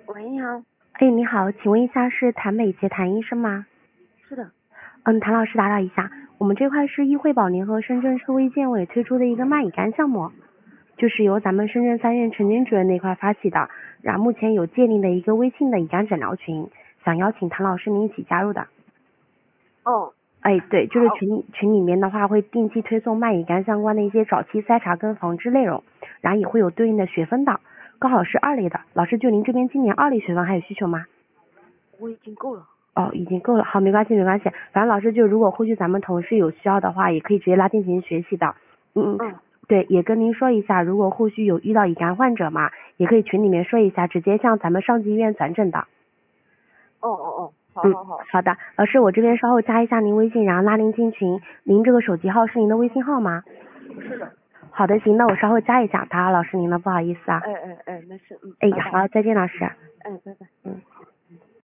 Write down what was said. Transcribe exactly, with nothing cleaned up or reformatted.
喂，你好。 哎，你好，请问一下是谭美杰谭医生吗？ 是的。 嗯，谭老师打扰一下，我们这块是医惠保联合深圳市卫健委推出的一个慢乙肝项目，就是由咱们深圳三院陈军主任那块发起的，然后目前有建立的一个微信的乙肝诊疗群，想邀请谭老师您一起加入的。 哦。 哎，对，就是群群里面的话会定期推送慢乙肝相关的一些早期筛查跟防治内容，然后也会有对应的学分的，刚好是二类的。老师，就您这边今年二类学分还有需求吗？ 我已经够了。 哦，已经够了，好，没关系没关系，反正老师就如果后续咱们同事有需要的话，也可以直接拉进行学习的。嗯嗯。对，也跟您说一下，如果后续有遇到乙肝患者嘛，也可以群里面说一下，直接向咱们上级医院转诊的。 哦哦哦，好好好。 嗯，好的，老师，我这边稍后加一下您微信，然后拉您进群。您这个手机号是您的微信号吗？ 是的。 好的，行，那我稍后加一下，打扰老师您了，不好意思啊。 哎哎哎，没事，嗯。 哎，好，再见，老师。 哎，拜拜。